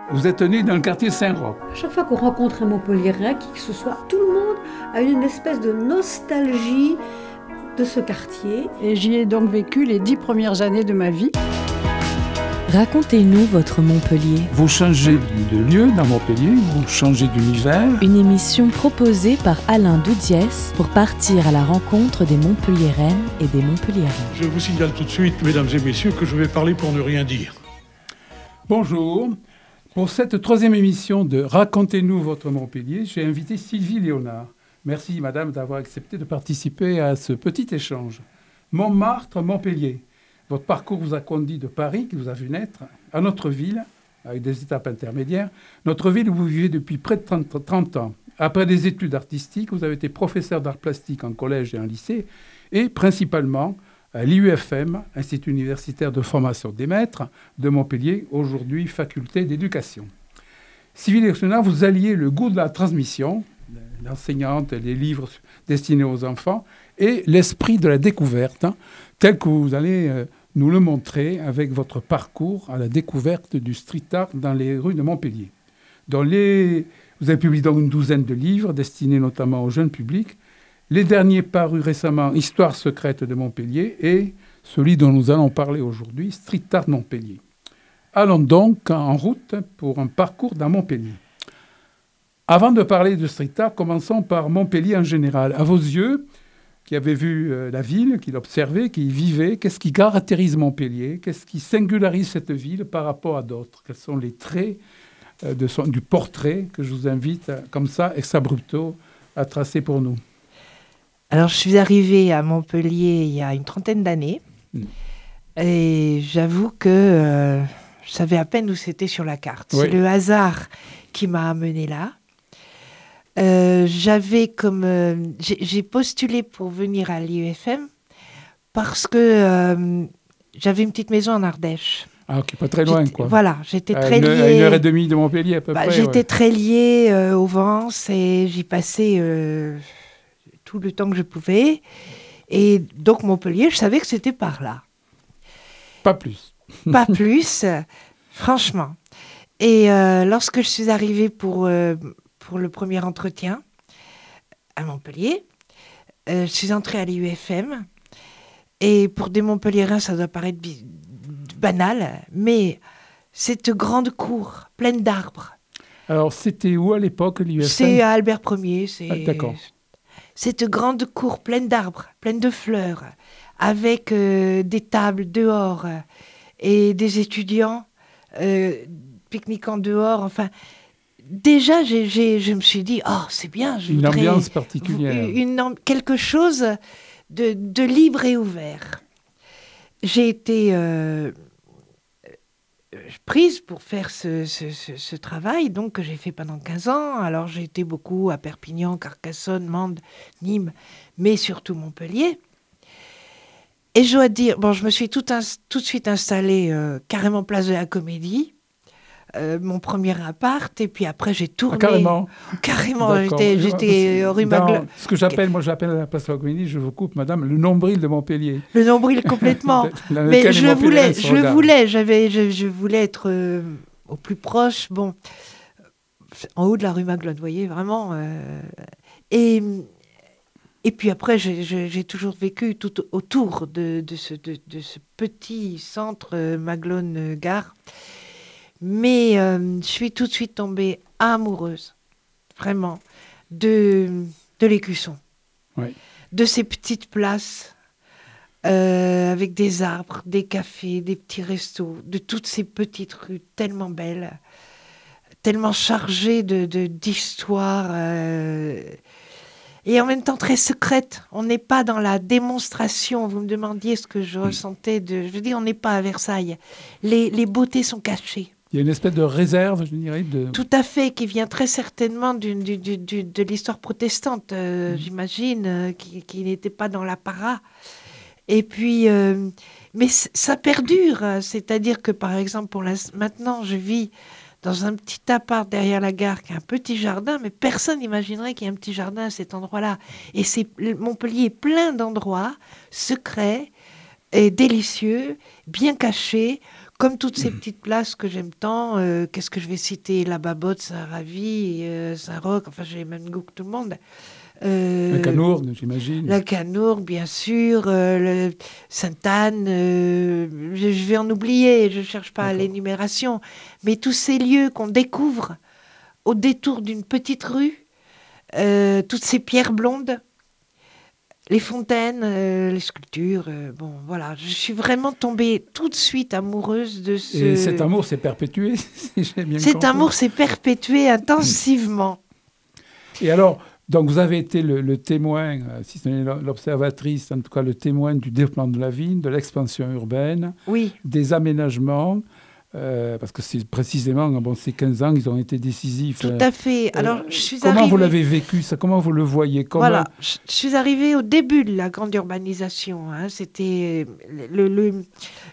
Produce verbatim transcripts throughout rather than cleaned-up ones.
Vous êtes né dans le quartier Saint-Roch. À chaque fois qu'on rencontre un Montpelliérain, qui que ce soit, tout le monde a une espèce de nostalgie de ce quartier. Et j'y ai donc vécu les dix premières années de ma vie. Racontez-nous votre Montpellier. Vous changez de lieu dans Montpellier, vous changez d'univers. Une émission proposée par Alain Doudiès pour partir à la rencontre des Montpelliéraines et des Montpelliérains. Je vous signale tout de suite, mesdames et messieurs, que je vais parler pour ne rien dire. Bonjour. Pour cette troisième émission de Racontez-nous votre Montpellier, j'ai invité Sylvie Léonard. Merci, madame, d'avoir accepté de participer à ce petit échange. Montmartre, Montpellier. Votre parcours vous a conduit de Paris, qui vous a vu naître, à notre ville, avec des étapes intermédiaires. Notre ville où vous vivez depuis près de trente, trente ans. Après des études artistiques, vous avez été professeur d'art plastique en collège et en lycée, et principalement à l'I U F M, Institut universitaire de formation des maîtres de Montpellier, aujourd'hui faculté d'éducation. Sylvie Léonard, vous alliez le goût de la transmission, l'enseignante, les livres destinés aux enfants, et l'esprit de la découverte, hein, tel que vous allez euh, nous le montrer avec votre parcours à la découverte du street art dans les rues de Montpellier. Dans les... Vous avez publié donc une douzaine de livres destinés notamment au jeune public. Les derniers parus récemment, Histoire secrète de Montpellier, et celui dont nous allons parler aujourd'hui, Street Art Montpellier. Allons donc en route pour un parcours dans Montpellier. Avant de parler de street art, commençons par Montpellier en général. À vos yeux, qui avez vu euh, la ville, qui l'observez, qui y vivez, qu'est-ce qui caractérise Montpellier? Qu'est-ce qui singularise cette ville par rapport à d'autres? Quels sont les traits euh, de son, du portrait que je vous invite, euh, comme ça, ex abrupto, à tracer pour nous? Alors, je suis arrivée à Montpellier il y a une trentaine d'années. Mmh. Et j'avoue que euh, je savais à peine où c'était sur la carte. Oui. C'est le hasard qui m'a amenée là. Euh, j'avais comme... Euh, j'ai, j'ai postulé pour venir à l'I U F M parce que euh, j'avais une petite maison en Ardèche. Ah, ok, pas très loin, j'étais, quoi. Voilà, j'étais à très une, liée... À une heure et demie de Montpellier, à peu bah, près. J'étais ouais. très liée euh, au Vence et j'y passais... Euh, tout le temps que je pouvais. Et donc, Montpellier, je savais que c'était par là. Pas plus. Pas plus, euh, franchement. Et euh, lorsque je suis arrivée pour, euh, pour le premier entretien à Montpellier, euh, je suis entrée à l'I U F M. Et pour des Montpelliérains, ça doit paraître bi- banal, mais cette grande cour pleine d'arbres. Alors, c'était où à l'époque, l'I U F M? C'est à Albert Ier. C'est... Ah, d'accord. Cette grande cour pleine d'arbres, pleine de fleurs, avec euh, des tables dehors euh, et des étudiants euh, pique-niquant dehors. Enfin, déjà, j'ai, j'ai, je me suis dit, oh, c'est bien. Je une voudrais ambiance particulière. Une, une, quelque chose de, de libre et ouvert. J'ai été euh, prise pour faire ce, ce, ce, ce travail, donc que j'ai fait pendant quinze ans. Alors j'ai été beaucoup à Perpignan, Carcassonne, Mende, Nîmes, mais surtout Montpellier. Et je dois dire, bon, je me suis tout, in, tout de suite installée euh, carrément place de la Comédie, euh, mon premier appart, et puis après j'ai tourné. Ah, carrément. Carrément, D'accord. j'étais, j'étais rue Maglone. Ce que j'appelle, moi j'appelle la place de la Comédie, je vous coupe, madame, le nombril de Montpellier. Le nombril complètement. Mais je voulais, je voulais, j'avais, je, je voulais être euh, au plus proche, bon, en haut de la rue Maglone, vous voyez, vraiment. Euh, et, et puis après, j'ai, j'ai toujours vécu tout autour de, de, ce, de, de ce petit centre euh, Maglone-Gare. Mais euh, je suis tout de suite tombée amoureuse, vraiment, de, de l'Écusson, oui. De ces petites places euh, avec des arbres, des cafés, des petits restos, de toutes ces petites rues tellement belles, tellement chargées de, de, d'histoire euh, et en même temps très secrètes. On n'est pas dans la démonstration. Vous me demandiez ce que je ressentais. De, je veux dire, on n'est pas à Versailles. Les, les beautés sont cachées. Il y a une espèce de réserve, je dirais. De... Tout à fait, qui vient très certainement du, du, du, du, de l'histoire protestante, euh, mmh. j'imagine, euh, qui, qui n'était pas dans l'apparat. Et puis, euh, mais c- ça perdure. C'est-à-dire que, par exemple, pour la, maintenant, je vis dans un petit appart derrière la gare qui a un petit jardin, mais personne n'imaginerait qu'il y a un petit jardin à cet endroit-là. Et c'est, Montpellier est plein d'endroits secrets et délicieux, bien cachés, comme toutes ces petites places que j'aime tant, euh, qu'est-ce que je vais citer? La Babotte, Saint-Ravi, euh, Saint-Roch, enfin j'ai le même goût que tout le monde. Euh, la Canourgue, j'imagine. La Canourgue, bien sûr, euh, Sainte-Anne, euh, je, je vais en oublier, je ne cherche pas D'accord. l'énumération, mais tous ces lieux qu'on découvre au détour d'une petite rue, euh, toutes ces pierres blondes, les fontaines, euh, les sculptures, euh, bon voilà, je suis vraiment tombée tout de suite amoureuse de ce... Et cet amour s'est perpétué, si j'ai bien Cet compris. amour s'est perpétué intensivement. Et alors, donc vous avez été le, le témoin, si ce n'est l'observatrice, en tout cas le témoin du développement de la ville, de l'expansion urbaine, oui. des aménagements, euh, parce que c'est précisément, bon, ces quinze ans, ils ont été décisifs. Tout à fait. Alors, je suis comment arrivée... vous l'avez vécu, ça, comment vous le voyez comment... Voilà, je, je suis arrivée au début de la grande urbanisation. Hein. C'était le... le, le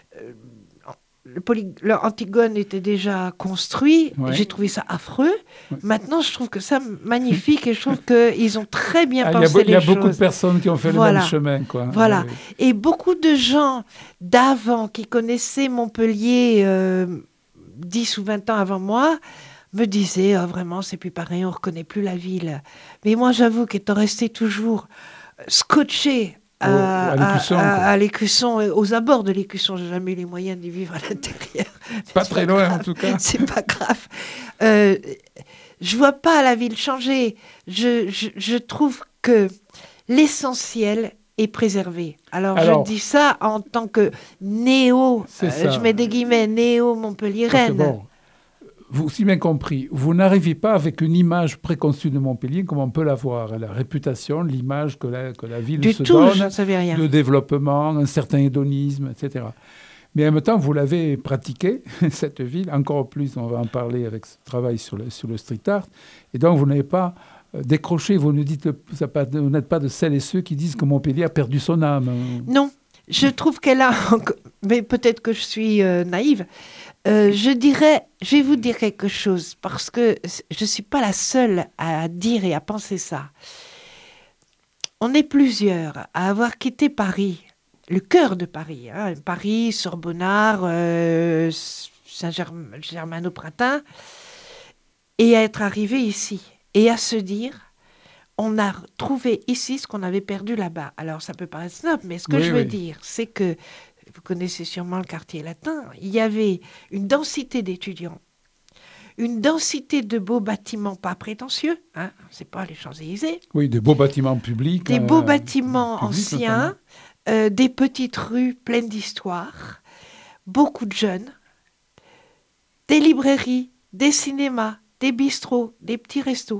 Le, poly... le Antigone était déjà construit, ouais. J'ai trouvé ça affreux. Ouais. Maintenant, je trouve que ça magnifique et je trouve qu'ils ont très bien ah, pensé les choses. Il y a beaucoup de personnes qui ont fait voilà. le même chemin. Quoi. Voilà. Ouais. Et beaucoup de gens d'avant qui connaissaient Montpellier euh, dix ou vingt ans avant moi me disaient oh, vraiment, c'est plus pareil, on ne reconnaît plus la ville. Mais moi, j'avoue qu'étant restée toujours scotchée À, à l'Écusson, aux abords de l'Écusson. J'ai jamais eu les moyens d'y vivre à l'intérieur. Pas très pas loin, grave. En tout cas. C'est pas grave. Euh, je vois pas la ville changer. Je, je, je trouve que l'essentiel est préservé. Alors, Alors je dis ça en tant que néo, euh, je mets des guillemets, néo-montpelliéraine. Vous, si bien compris, vous n'arrivez pas avec une image préconçue de Montpellier comme on peut l'avoir, la réputation, l'image que la, que la ville du se tout, donne, je ne savais rien. de développement, un certain hédonisme, et cetera. Mais en même temps, vous l'avez pratiquée, cette ville, encore plus, on va en parler avec ce travail sur le, sur le street art, et donc vous n'avez pas décroché, vous ne dites, vous n'êtes pas de celles et ceux qui disent que Montpellier a perdu son âme. Non, je trouve qu'elle a, mais peut-être que je suis euh, naïve, Euh, je dirais, je vais vous dire quelque chose, parce que je ne suis pas la seule à dire et à penser ça. On est plusieurs à avoir quitté Paris, le cœur de Paris, hein, Paris, Sorbonnard, euh, Saint-Germain-au-Printemps, et à être arrivé ici, et à se dire, on a trouvé ici ce qu'on avait perdu là-bas. Alors ça peut paraître snob, mais ce que oui, je veux oui. dire, c'est que vous connaissez sûrement le quartier latin, il y avait une densité d'étudiants, une densité de beaux bâtiments pas prétentieux, hein, c'est pas les Champs-Élysées. Oui, des beaux bâtiments publics. Des euh, beaux bâtiments anciens, euh, des petites rues pleines d'histoire, beaucoup de jeunes, des librairies, des cinémas, des bistrots, des petits restos.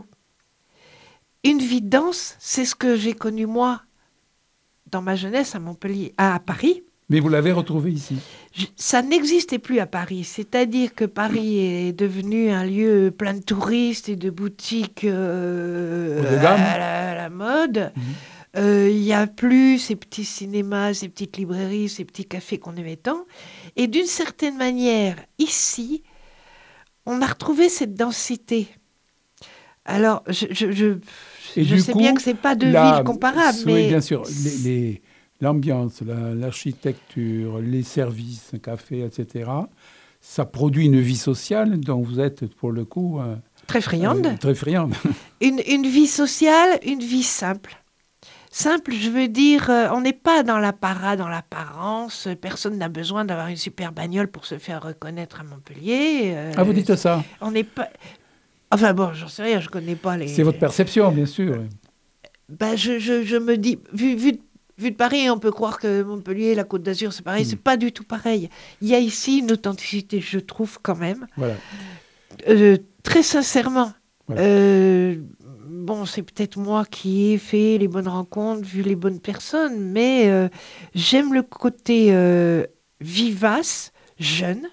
Une vie dense, c'est ce que j'ai connu moi dans ma jeunesse à Montpellier, à Paris. Mais vous l'avez retrouvé ici. Je, ça n'existait plus à Paris. C'est-à-dire que Paris est devenu un lieu plein de touristes et de boutiques euh, à, la, à la mode. Il mmh. euh, n'y a plus ces petits cinémas, ces petites librairies, ces petits cafés qu'on aimait tant. Et d'une certaine manière, ici, on a retrouvé cette densité. Alors, je, je, je, je sais coup, bien que ce n'est pas deux la, villes comparables. Oui, mais bien sûr. Les, les... L'ambiance, la, l'architecture, les services, un café, et cetera, ça produit une vie sociale dont vous êtes, pour le coup... Euh, très friande. Euh, très friande. une, une vie sociale, une vie simple. Simple, je veux dire, euh, on n'est pas dans la para, dans l'apparence. Personne n'a besoin d'avoir une super bagnole pour se faire reconnaître à Montpellier. Euh, ah, vous dites ça? On n'est pas... Enfin bon, j'en sais rien, je ne connais pas les... C'est votre perception, bien sûr. Ben, je, je, je me dis, vu, vu Vu de Paris, on peut croire que Montpellier, la Côte d'Azur, c'est pareil. Mmh. C'est pas du tout pareil. Il y a ici une authenticité, je trouve, quand même. Voilà. Euh, très sincèrement. Voilà. Euh, bon, c'est peut-être moi qui ai fait les bonnes rencontres, vu les bonnes personnes, mais euh, j'aime le côté euh, vivace, jeune.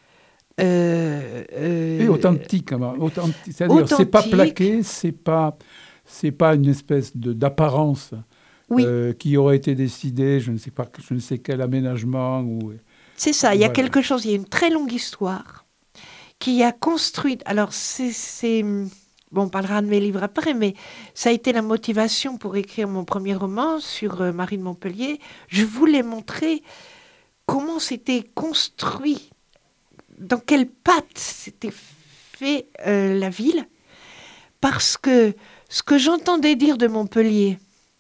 Euh, euh, Et authentique. authentique. C'est-à-dire, authentique. C'est pas plaqué, c'est pas, c'est pas une espèce de, d'apparence. Oui. Euh, qui aurait été décidé, je ne sais pas, je ne sais quel aménagement. Ou... C'est ça, il y a voilà. quelque chose, il y a une très longue histoire qui a construit. Alors, c'est, c'est. Bon, on parlera de mes livres après, mais ça a été la motivation pour écrire mon premier roman sur euh, Marie de Montpellier. Je voulais montrer comment s'était construit dans quelle pâte s'était fait euh, la ville, parce que ce que j'entendais dire de Montpellier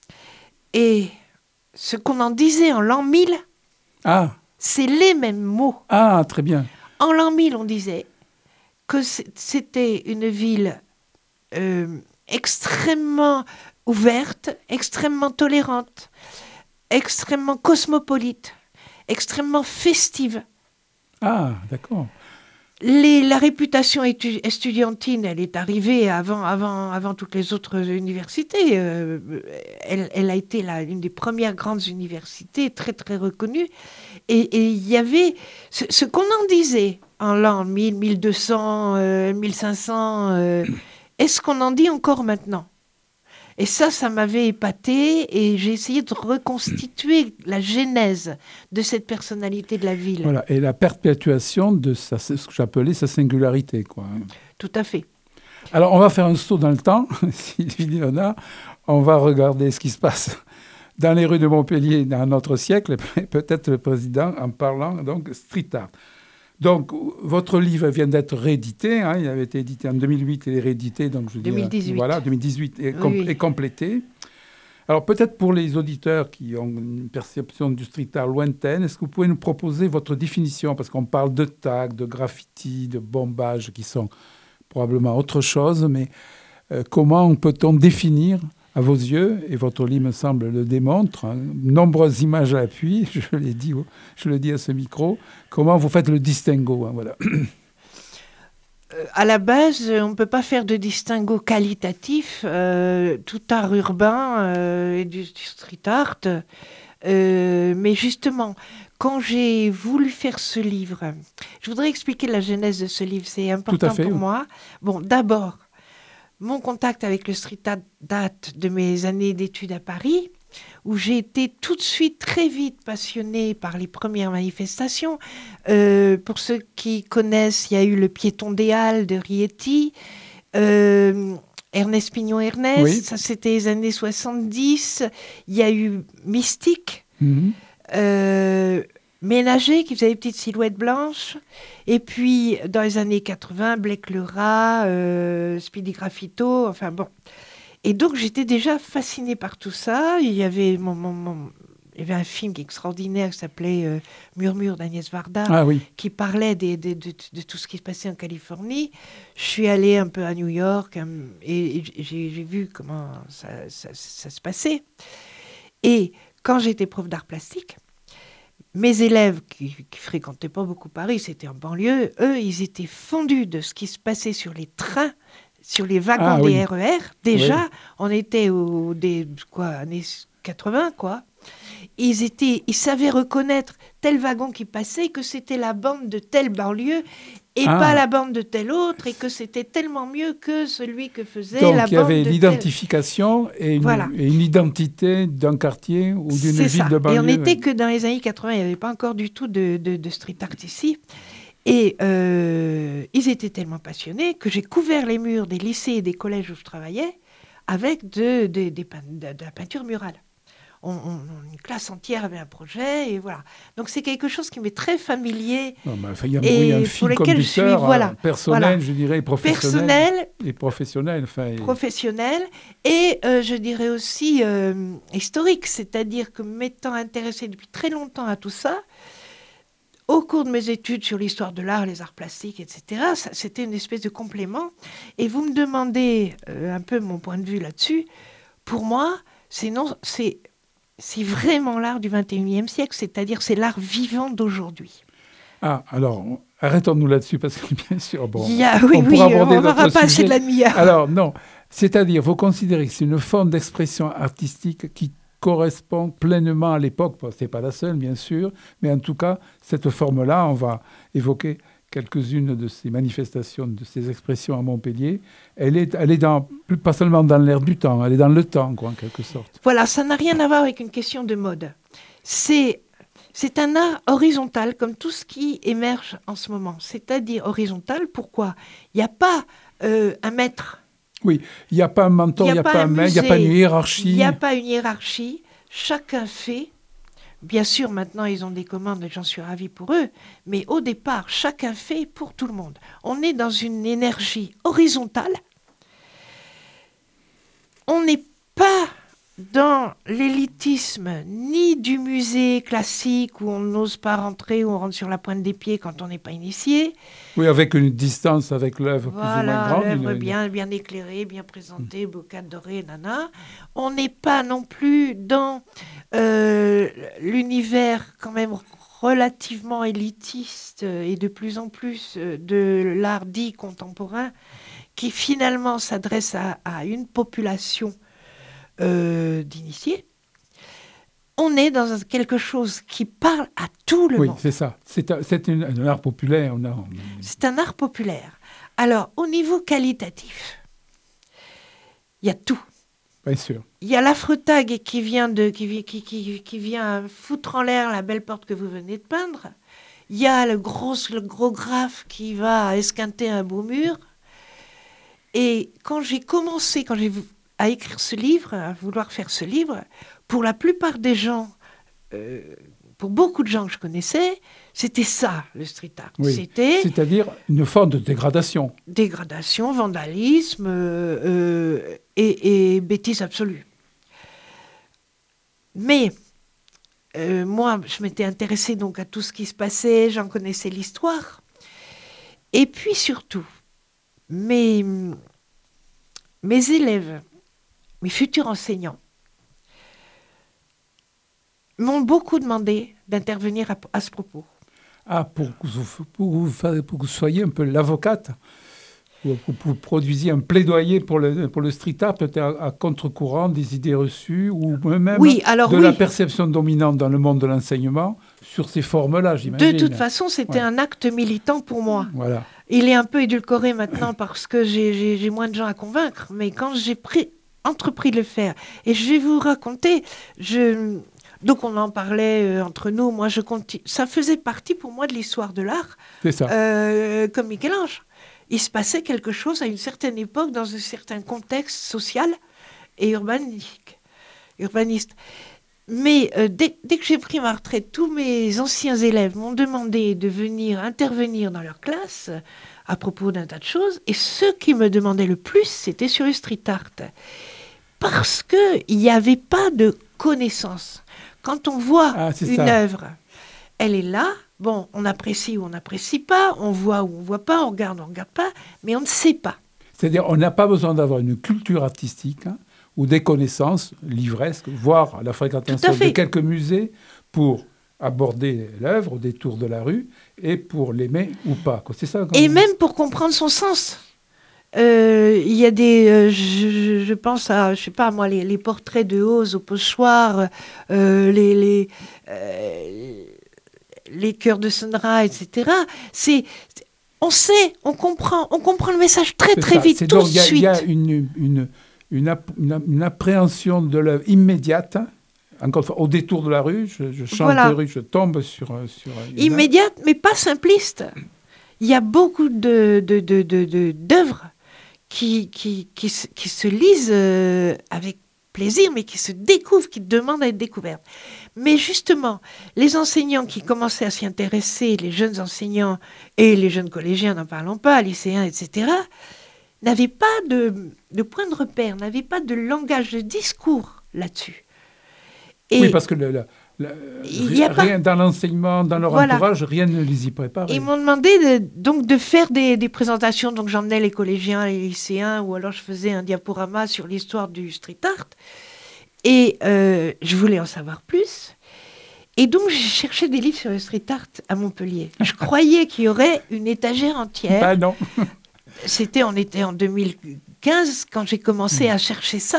et ce qu'on en disait en l'an mille, ah. c'est les mêmes mots. Ah, très bien. En l'an mille, on disait que c'était une ville euh, extrêmement ouverte, extrêmement tolérante, extrêmement cosmopolite, extrêmement festive. Ah, d'accord. Les, la réputation étu- estudiantine, elle est arrivée avant, avant, avant toutes les autres universités. Euh, elle, elle a été la, une des premières grandes universités, très très reconnue. Et il y avait ce, ce qu'on en disait en l'an mille, mille deux cents, euh, mille cinq cents. Euh, est-ce qu'on en dit encore maintenant ? Et ça, ça m'avait épaté et j'ai essayé de reconstituer la genèse de cette personnalité de la ville. Voilà, et la perpétuation de sa, ce que j'appelais sa singularité, quoi. Tout à fait. Alors, on va faire un saut dans le temps, Sylvie Léonard. On va regarder ce qui se passe dans les rues de Montpellier dans notre siècle, peut-être le président en parlant donc street art. Donc, votre livre vient d'être réédité. Hein, il avait été édité en deux mille huit et réédité. Donc je deux mille dix-huit. Dirais, voilà, deux mille dix-huit et, com- oui, oui. et complété. Alors, peut-être pour les auditeurs qui ont une perception du street art lointaine, est-ce que vous pouvez nous proposer votre définition ? Parce qu'on parle de tags, de graffiti, de bombage, qui sont probablement autre chose. Mais euh, comment peut-on définir, à vos yeux, et votre livre, me semble, le démontre, hein, nombreuses images à appui, je l'ai dit, je le dis à ce micro, comment vous faites le distinguo, hein, voilà. Euh, à la base, on ne peut pas faire de distinguo qualitatif. Euh, tout art urbain euh, et du, du street art. Euh, mais justement, quand j'ai voulu faire ce livre, je voudrais expliquer la genèse de ce livre, c'est important fait, pour oui. moi. Bon, d'abord, mon contact avec le street art date de mes années d'études à Paris, où j'ai été tout de suite très vite passionnée par les premières manifestations. Euh, pour ceux qui connaissent, il y a eu le Piéton des Halles de Rieti, euh, Ernest Pignon-Ernest, Oui. ça c'était les années soixante-dix. Il y a eu Mystique, Mm-hmm. euh, Ménager qui faisait des petites silhouettes blanches. Et puis, dans les années quatre-vingts, Blake le Rat, euh, Speedy Graffito, enfin bon. Et donc, j'étais déjà fascinée par tout ça. Il y avait, mon, mon, mon, il y avait un film extraordinaire qui s'appelait euh, Murmure d'Agnès Varda, Ah oui. qui parlait des, des, de, de tout ce qui se passait en Californie. Je suis allée un peu à New York hein, et, et j'ai, j'ai vu comment ça, ça, ça se passait. Et quand j'étais prof d'art plastique, mes élèves qui ne fréquentaient pas beaucoup Paris, c'était en banlieue, eux, ils étaient fondus de ce qui se passait sur les trains, sur les wagons Ah, des oui. R E R. Déjà, Oui. on était aux des, quoi, années quatre-vingts, quoi. Ils, étaient, ils savaient reconnaître tel wagon qui passait, que c'était la bande de telle banlieue et Ah. pas la bande de telle autre, et que c'était tellement mieux que celui que faisait Donc, la il y bande avait de l'identification et une, Voilà. et une identité d'un quartier ou d'une C'est ville ça. de banlieue. Et on n'était que dans les années quatre-vingts, il n'y avait pas encore du tout de, de, de street art ici. Et euh, ils étaient tellement passionnés que j'ai couvert les murs des lycées et des collèges où je travaillais avec de, de, des pein- de, de la peinture murale. On, on- une classe entière avait un projet, et voilà. Donc c'est quelque chose qui m'est très familier, Non, mais enfin, il y a et un pour fil lequel je conducteur, suis, voilà, euh, personnel, voilà. je dirais, professionnel. personnel, Et professionnel. Enfin, et- professionnel, et euh, je dirais aussi euh, historique, c'est-à-dire que m'étant intéressée depuis très longtemps à tout ça, au cours de mes études sur l'histoire de l'art, les arts plastiques, et cetera, ça, c'était une espèce de complément. Et vous me demandez euh, un peu mon point de vue là-dessus. Pour moi, c'est, non, c'est, c'est vraiment l'art du vingt et unième siècle, c'est-à-dire c'est l'art vivant d'aujourd'hui. Ah, alors, on- arrêtons-nous là-dessus, parce que bien sûr, bon, Il y a, oui, on oui, pourra on aborder n'aura d'autres pas assez sujets. de la demi-heure. Alors, non, c'est-à-dire, vous considérez que c'est une forme d'expression artistique qui correspond pleinement à l'époque. Bon, ce n'est pas la seule, bien sûr, mais en tout cas, cette forme-là, on va évoquer quelques-unes de ces manifestations, de ces expressions à Montpellier. Elle est, elle est dans, pas seulement dans l'air du temps, elle est dans le temps, quoi, en quelque sorte. Voilà, ça n'a rien à voir avec une question de mode. C'est, c'est un art horizontal, comme tout ce qui émerge en ce moment. C'est-à-dire horizontal, pourquoi ? Il n'y a pas euh, un maître. Oui, il n'y a pas un mentor, il n'y a, pas un maître, il n'y a pas une Il hiérarchie. n'y a pas une hiérarchie. Chacun fait bien sûr, maintenant, ils ont des commandes et j'en suis ravie pour eux. Mais au départ, chacun fait pour tout le monde. On est dans une énergie horizontale. On n'est pas dans l'élitisme ni du musée classique où on n'ose pas rentrer, où on rentre sur la pointe des pieds quand on n'est pas initié. Oui, avec une distance avec l'œuvre voilà, plus ou moins grande. L'œuvre une... bien, bien éclairée, bien présentée, mmh. bocade dorée, nana. On n'est pas non plus dans euh, l'univers quand même relativement élitiste et de plus en plus de l'art dit contemporain qui finalement s'adresse à, à une population Euh, d'initiés, on est dans quelque chose qui parle à tout le oui, monde. Oui, c'est ça. C'est, un, c'est une, un art populaire. On a... C'est un art populaire. Alors, au niveau qualitatif, il y a tout. Bien sûr. Il y a l'affretag qui vient, de, qui, qui, qui, qui vient foutre en l'air la belle porte que vous venez de peindre. Il y a le gros, le gros graphe qui va esquinter un beau mur. Et quand j'ai commencé, quand j'ai à écrire ce livre, à vouloir faire ce livre, pour la plupart des gens, euh, pour beaucoup de gens que je connaissais, c'était ça, le street art. Oui, c'était c'est-à-dire une forme de dégradation. Dégradation, vandalisme euh, euh, et, et bêtise absolue. Mais euh, moi, je m'étais intéressée donc à tout ce qui se passait, j'en connaissais l'histoire. Et puis surtout, mes, mes élèves, mes futurs enseignants m'ont beaucoup demandé d'intervenir à, à ce propos. Ah, pour que, vous, pour, vous, pour que vous soyez un peu l'avocate, pour que vous produisiez un plaidoyer pour le, pour le street art, peut-être à, à contre-courant des idées reçues, ou même oui, alors de oui. la perception dominante dans le monde de l'enseignement sur ces formes-là, j'imagine. De toute façon, c'était ouais. un acte militant pour moi. Voilà. Il est un peu édulcoré maintenant parce que j'ai, j'ai, j'ai moins de gens à convaincre, mais quand j'ai pris... entrepris de le faire. Et je vais vous raconter, je... donc on en parlait euh, entre nous, moi je continue, ça faisait partie pour moi de l'histoire de l'art, c'est ça. Euh, comme Michel-Ange. Il se passait quelque chose à une certaine époque, dans un certain contexte social et urbanistique, urbaniste. Mais euh, dès, dès que j'ai pris ma retraite, tous mes anciens élèves m'ont demandé de venir intervenir dans leur classe à propos d'un tas de choses, et ceux qui me demandaient le plus, c'était sur le street art. Parce qu'il n'y avait pas de connaissance. Quand on voit ah, une ça. œuvre, elle est là, bon, on apprécie ou on n'apprécie pas, on voit ou on ne voit pas, on regarde ou on ne regarde pas, mais on ne sait pas. C'est-à-dire on n'a pas besoin d'avoir une culture artistique hein, ou des connaissances livresques, voire la fréquentation de quelques musées pour aborder l'œuvre au détour de la rue et pour l'aimer ou pas. C'est ça. Et même pour comprendre son sens. Il euh, y a des, euh, je, je pense à, je sais pas moi, les, les portraits de Hauze au pochoir, euh, les les, euh, les chœurs de Sundra, et cetera. C'est, on sait, on comprend, on comprend le message très c'est très ça. vite, c'est tout donc, de y a, suite. Il y a une une une, ap- une, une appréhension de l'œuvre immédiate. Encore une fois, au détour de la rue, je, je change voilà. de rue, je tombe sur... sur immédiate, mais pas simpliste. Il y a beaucoup de, de, de, de, de, d'œuvres qui, qui, qui, se, qui se lisent euh, avec plaisir, mais qui se découvrent, qui demandent à être découvertes. Mais justement, les enseignants qui commençaient à s'y intéresser, les jeunes enseignants et les jeunes collégiens, n'en parlons pas, lycéens, et cetera, n'avaient pas de, de point de repère, n'avaient pas de langage, de discours là-dessus. Et oui, parce que le, le, le, rien, pas... dans l'enseignement, dans leur voilà. entourage, rien ne les y prépare. Ils m'ont demandé de, donc de faire des, des présentations, donc j'emmenais les collégiens, les lycéens, ou alors je faisais un diaporama sur l'histoire du street art, et euh, je voulais en savoir plus. Et donc j'ai cherché des livres sur le street art à Montpellier. Je croyais qu'il y aurait une étagère entière. Bah non. C'était, on était en deux mille quinze quand j'ai commencé mmh. à chercher ça,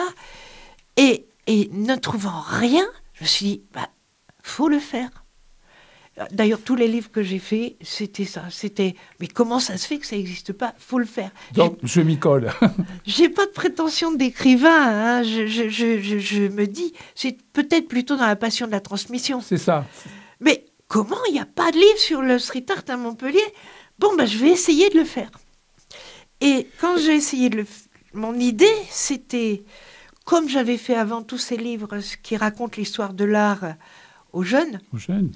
et Et ne trouvant rien, je me suis dit, bah, faut le faire. D'ailleurs, tous les livres que j'ai faits, c'était ça. C'était, mais comment ça se fait que ça n'existe pas ? Faut le faire. Donc, j'ai, je m'y colle. J'ai pas de prétention d'écrivain. Hein. Je, je, je, je, je me dis, c'est peut-être plutôt dans la passion de la transmission. C'est ça. Mais comment il n'y a pas de livre sur le street art à Montpellier ? Bon, bah, je vais essayer de le faire. Et quand j'ai essayé de le faire, mon idée, c'était... Comme j'avais fait avant tous ces livres qui racontent l'histoire de l'art aux jeunes. Aux jeunes.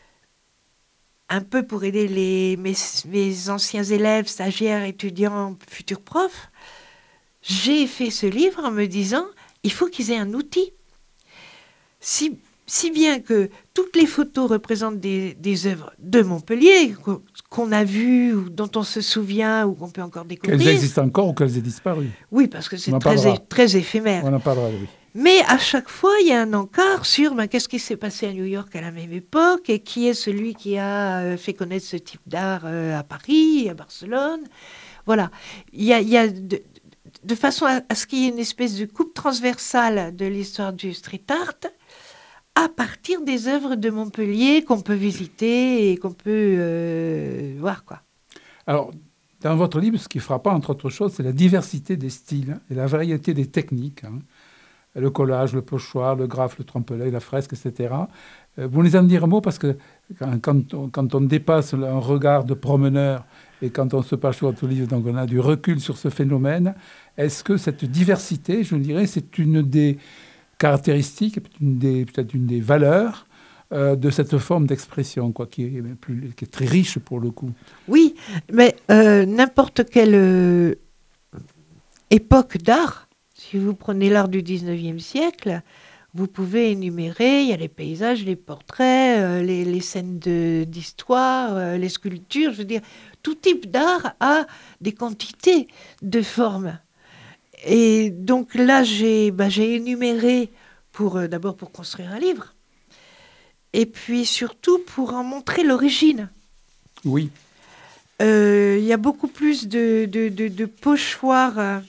Un peu pour aider les, mes, mes anciens élèves, stagiaires, étudiants, futurs profs. J'ai fait ce livre en me disant, il faut qu'ils aient un outil. Si, si bien que toutes les photos représentent des, des œuvres de Montpellier, qu'on a vues, ou dont on se souvient, ou qu'on peut encore découvrir. Qu'elles existent encore ou qu'elles aient disparu. Oui, parce que c'est très, é, très éphémère. On en parlera, oui. Mais à chaque fois, il y a un encart sur ben, qu'est-ce qui s'est passé à New York à la même époque et qui est celui qui a euh, fait connaître ce type d'art euh, à Paris, à Barcelone. Voilà. Il y a, il y a de, de façon à, à ce qu'il y ait une espèce de coupe transversale de l'histoire du street art à partir des œuvres de Montpellier qu'on peut visiter et qu'on peut euh, voir, quoi. Alors, dans votre livre, ce qui est frappant, entre autres choses, c'est la diversité des styles et la variété des techniques. Hein. Le collage, le pochoir, le graphe, le trompe-l'œil, la fresque, et cetera. Euh, vous nous en dire un mot parce que quand, quand, on, quand on dépasse un regard de promeneur et quand on se penche sur votre livre, donc on a du recul sur ce phénomène, est-ce que cette diversité, je dirais, c'est une des caractéristiques, peut-être une des, peut-être une des valeurs euh, de cette forme d'expression, quoi, qui est, plus, qui est très riche pour le coup. Oui, mais euh, n'importe quelle euh, époque d'art, si vous prenez l'art du dix-neuvième siècle, vous pouvez énumérer, il y a les paysages, les portraits, euh, les, les scènes de, d'histoire, euh, les sculptures, je veux dire, tout type d'art a des quantités de formes. Et donc là, j'ai, bah, j'ai énuméré pour, euh, d'abord pour construire un livre, et puis surtout pour en montrer l'origine. Oui. Euh, il y a beaucoup plus de, de, de, de pochoirs... Euh,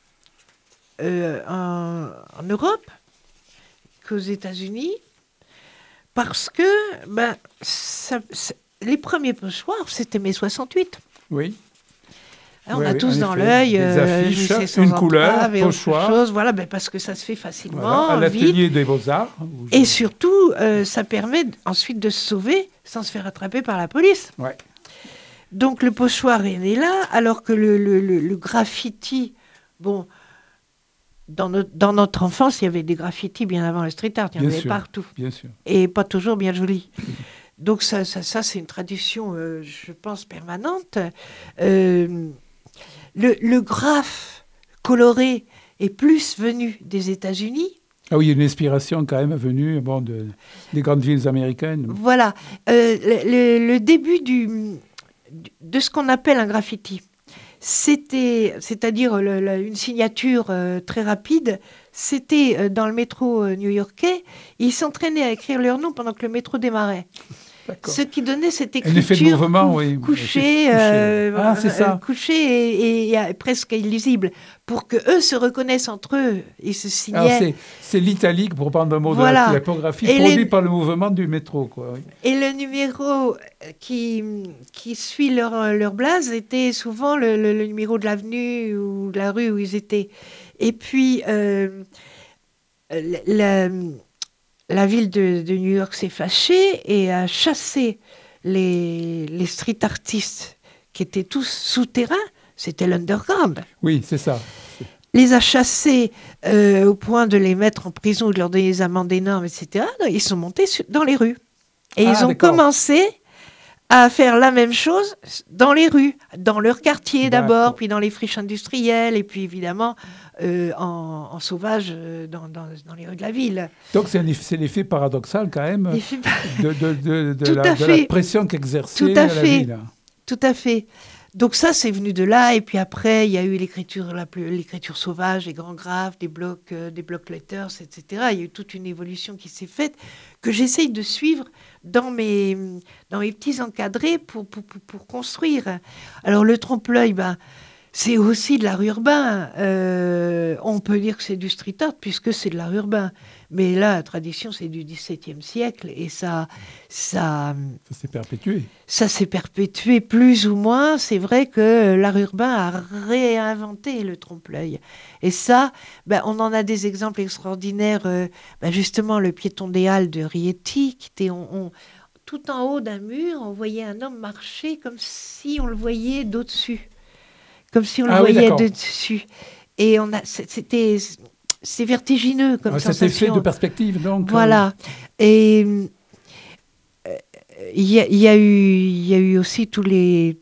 Euh, en, en Europe qu'aux États-Unis, parce que ben, ça, ça, les premiers pochoirs, c'était mai soixante-huit. Oui. Hein, on oui, a oui, tous dans effet. l'œil des euh, affiches, une couleur, pochoir. Chose, voilà, ben, parce que ça se fait facilement, voilà, à l'atelier vite. des Beaux-Arts. Et surtout, euh, ça permet ensuite de se sauver sans se faire attraper par la police. Ouais. Donc le pochoir est né là, alors que le, le, le, le graffiti, bon... Dans notre, dans notre enfance, il y avait des graffitis bien avant le street art, il y en avait sûr, partout. Bien sûr. Et pas toujours bien jolis. Donc ça, ça, ça c'est une tradition, euh, je pense, permanente. Euh, le, le graphe coloré est plus venu des États-Unis. Ah oui, il y a une inspiration quand même venue bon, de, des grandes villes américaines. Voilà. Euh, le, le, le début du, de ce qu'on appelle un graffiti, c'était, c'est-à-dire le, le, une signature euh, très rapide, c'était euh, dans le métro euh, new-yorkais. Ils s'entraînaient à écrire leur nom pendant que le métro démarrait. D'accord. Ce qui donnait cette écriture un effet de mouvement, cou- oui. couchée, euh, ah, c'est ça. Euh, couchée et, et, et presque illisible, pour que eux se reconnaissent entre eux. Ils se signaient. Alors c'est, c'est l'italique, pour prendre un mot voilà. de la typographie, et produit les... par le mouvement du métro. Quoi, oui. Et le numéro qui, qui suit leur, leur blase était souvent le, le, le numéro de l'avenue ou de la rue où ils étaient. Et puis, euh, la... La ville de, de New York s'est fâchée et a chassé les, les street artistes qui étaient tous souterrains. C'était l'underground. Oui, c'est ça. C'est... Les a chassés euh, au point de les mettre en prison, de leur donner des amendes énormes, et cetera. Ils sont montés sur, dans les rues. Et ah, ils ont d'accord. commencé à faire la même chose dans les rues, dans leur quartier d'accord. d'abord, puis dans les friches industrielles, et puis évidemment euh, en, en sauvage euh, dans, dans, dans les rues de la ville. Donc c'est, c'est l'effet paradoxal quand même l'effet... de, de, de, de, la, de la pression qu'exerçait la ville. Tout à fait. Donc ça, c'est venu de là. Et puis après, il y a eu l'écriture, la plus, l'écriture sauvage, les grands graphes, des blocs, euh, des block letters, et cetera. Il y a eu toute une évolution qui s'est faite que j'essaye de suivre dans mes, dans mes petits encadrés pour, pour, pour, pour construire. Alors le trompe-l'œil, ben, c'est aussi de l'art urbain. Euh, on peut dire que c'est du street art puisque c'est de l'art urbain. Mais là, la tradition, c'est du dix-septième siècle et ça, ça, ça s'est perpétué. Ça s'est perpétué plus ou moins. C'est vrai que l'art urbain a réinventé le trompe-l'œil. Et ça, ben, on en a des exemples extraordinaires. Euh, ben justement, le piéton des Halles de Rieti, qui était on, on, tout en haut d'un mur, on voyait un homme marcher comme si on le voyait d'au-dessus. Comme si on le ah, voyait oui, de dessus. Et on a, c'était, c'est vertigineux comme ah, sensation. Cet effet de perspective, donc. Voilà. Et il y, a, il y a eu, il y a eu aussi tous les...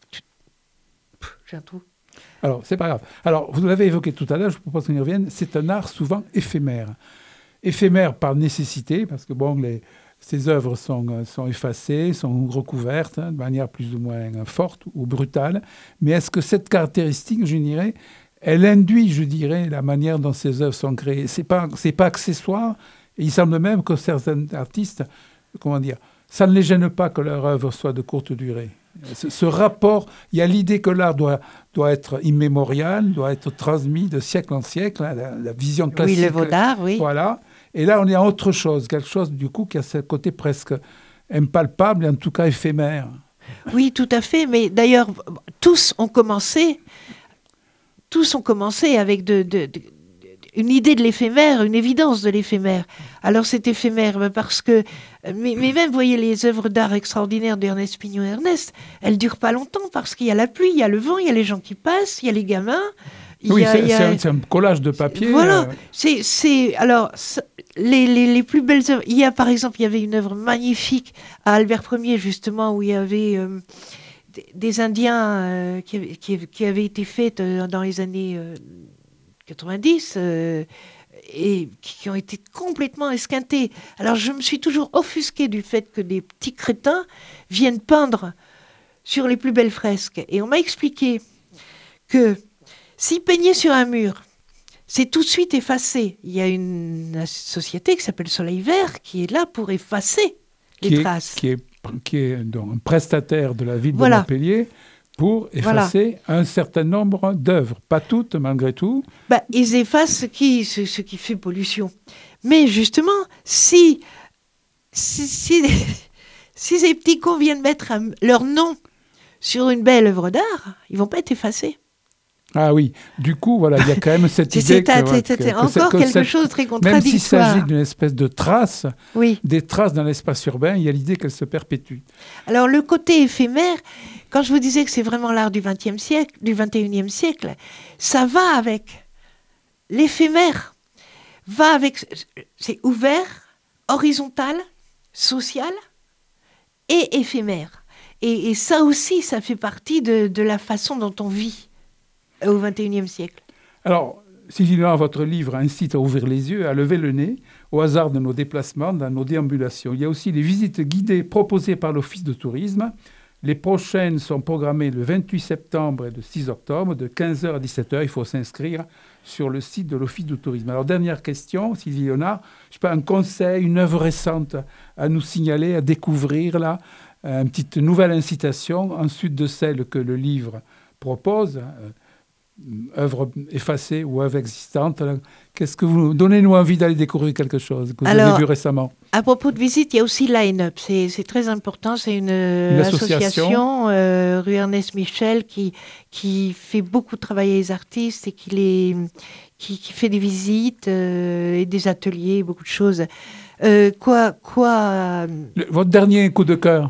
J'ai un trou. Alors, c'est pas grave. Alors, vous l'avez évoqué tout à l'heure, je propose qu'on y revienne, c'est un art souvent éphémère. Éphémère par nécessité, parce que bon, les, ces œuvres sont, sont effacées, sont recouvertes hein, de manière plus ou moins forte ou brutale. Mais est-ce que cette caractéristique, je dirais, elle induit, je dirais, la manière dont ces œuvres sont créées? C'est pas, c'est pas accessoire. Et il semble même que certains artistes, comment dire, ça ne les gêne pas que leur œuvre soit de courte durée. Ce, ce rapport, il y a l'idée que l'art doit, doit être immémorial, doit être transmis de siècle en siècle, hein, la, la vision classique. Oui, l'œuvre d'art, oui. Voilà. Et là, on est à autre chose, quelque chose, du coup, qui a ce côté presque impalpable et en tout cas éphémère. Oui, tout à fait. Mais d'ailleurs, tous ont commencé, tous ont commencé avec de... de, de une idée de l'éphémère, une évidence de l'éphémère. Alors c'est éphémère parce que, mais, mais même, vous voyez, les œuvres d'art extraordinaires d'Ernest Pignon-Ernest, elles ne durent pas longtemps parce qu'il y a la pluie, il y a le vent, il y a les gens qui passent, il y a les gamins. Oui, a, c'est, a... c'est, un, c'est un collage de papier. Voilà, euh... c'est, c'est, alors, les, les, les plus belles œuvres, il y a par exemple, il y avait une œuvre magnifique à Albert Ier, justement, où il y avait euh, des, des Indiens euh, qui, qui, qui avaient été faits euh, dans les années... Euh, quatre-vingt-dix euh, et qui ont été complètement esquintés. Alors je me suis toujours offusquée du fait que des petits crétins viennent peindre sur les plus belles fresques. Et on m'a expliqué que s'ils peignaient sur un mur, c'est tout de suite effacé. Il y a une société qui s'appelle Soleil Vert qui est là pour effacer les qui traces. Est, qui est, qui est donc un prestataire de la ville de voilà. Montpellier pour effacer voilà. un certain nombre d'œuvres. Pas toutes, malgré tout. Bah, ils effacent ce qui, ce, ce qui fait pollution. Mais justement, si, si, si, si ces petits cons viennent mettre un, leur nom sur une belle œuvre d'art, ils ne vont pas être effacés. Ah oui, du coup, voilà, il y a quand même cette c'est, idée c'est, que... C'est, c'est, c'est que, encore que quelque cette, chose de très contradictoire. Même s'il s'agit d'une espèce de trace, oui. des traces dans l'espace urbain, il y a l'idée qu'elles se perpétuent. Alors, le côté éphémère, quand je vous disais que c'est vraiment l'art du vingtième siècle, du vingt et unième siècle, ça va avec l'éphémère, va avec... C'est ouvert, horizontal, social et éphémère. Et, et ça aussi, ça fait partie de, de la façon dont on vit au vingt et unième siècle. Alors, Sylvie Léonard, votre livre incite à ouvrir les yeux, à lever le nez, au hasard de nos déplacements, dans nos déambulations. Il y a aussi les visites guidées proposées par l'Office de tourisme. Les prochaines sont programmées le vingt-huit septembre et le six octobre, de quinze heures à dix-sept heures. Il faut s'inscrire sur le site de l'Office de tourisme. Alors, dernière question, Sylvie Léonard, je sais pas, un conseil, une œuvre récente à nous signaler, à découvrir, là, une petite nouvelle incitation, ensuite de celle que le livre propose, euh, œuvre effacée ou œuvre existante. Qu'est-ce que vous... Donnez-nous envie d'aller découvrir quelque chose que vous Alors, avez vu récemment. À propos de visite, il y a aussi Line Up. C'est, c'est très important. C'est une, une association, association euh, rue Ernest Michel qui, qui fait beaucoup travailler les artistes et qui, les, qui, qui fait des visites euh, et des ateliers, beaucoup de choses. Euh, quoi, quoi Le, Votre dernier coup de cœur?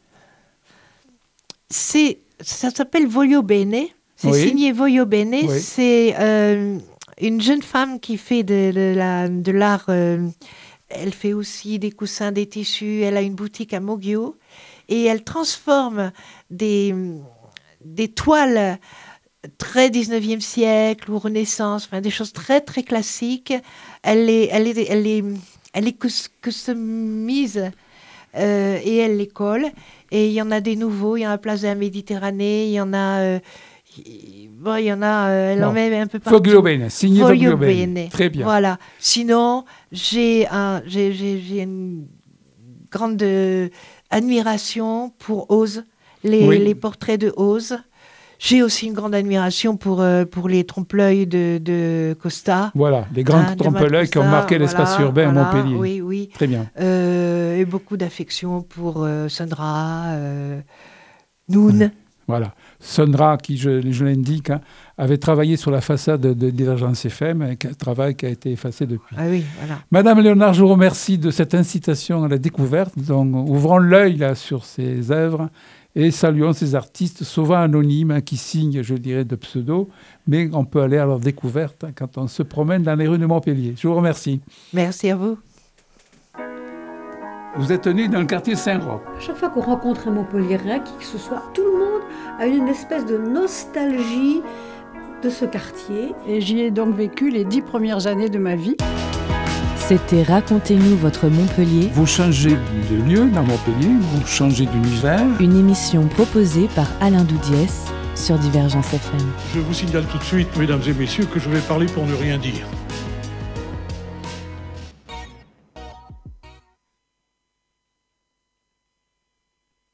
C'est, ça s'appelle Voglio Bene. C'est oui. signé Voglio Bene. Oui. C'est euh, une jeune femme qui fait de, de, la, de l'art. Euh, elle fait aussi des coussins, des tissus. Elle a une boutique à Moggio. Et elle transforme des, des toiles très dix-neuvième siècle ou Renaissance, enfin, des choses très, très classiques. Elle les, elle les, elle les, elle les customise euh, et elle les colle. Et il y en a des nouveaux. Il y en a à Place de la Méditerranée. Il y en a... Euh, Bon, il y en a, euh, elle bon. en met un peu partout. Voglio Bene, signé Voglio Bene. Très bien. Voilà. Sinon, j'ai, un, j'ai, j'ai, j'ai une grande euh, admiration pour Oz, les, oui. les portraits de Oz. J'ai aussi une grande admiration pour, euh, pour les trompe-l'œil de, de Costa. Voilà, les grands hein, trompe-l'œil qui ont marqué voilà, l'espace urbain voilà, à Montpellier. Oui, oui. Très bien. Euh, et beaucoup d'affection pour euh, Sandra, euh, Noun. Ouais. Voilà. Sandra, qui, je, je l'indique, hein, avait travaillé sur la façade de, de, de l'agence F M, un travail qui a été effacé depuis. Ah oui, voilà. Madame Léonard, je vous remercie de cette incitation à la découverte. Donc, ouvrons l'œil là, sur ces œuvres et saluons ces artistes, souvent anonymes, hein, qui signent, je dirais, de pseudo, mais on peut aller à leur découverte hein, quand on se promène dans les rues de Montpellier. Je vous remercie. Merci à vous. Vous êtes né dans le quartier Saint-Roch. Chaque fois qu'on rencontre un Montpelliérain, qui que ce soit, tout le monde a une espèce de nostalgie de ce quartier. Et j'y ai donc vécu les dix premières années de ma vie. C'était Racontez-nous votre Montpellier. Vous changez de lieu dans Montpellier, vous changez d'univers. Une émission proposée par Alain Doudiès sur Divergence F M. Je vous signale tout de suite, mesdames et messieurs, que je vais parler pour ne rien dire.